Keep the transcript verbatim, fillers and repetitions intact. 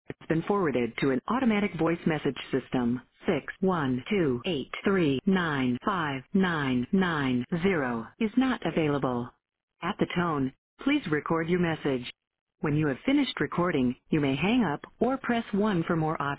It's been forwarded to an automatic voice message system. Six one two eight three nine five nine nine zero is not available. At the tone, please record your message. When you have finished recording, you may hang up or press one for more options.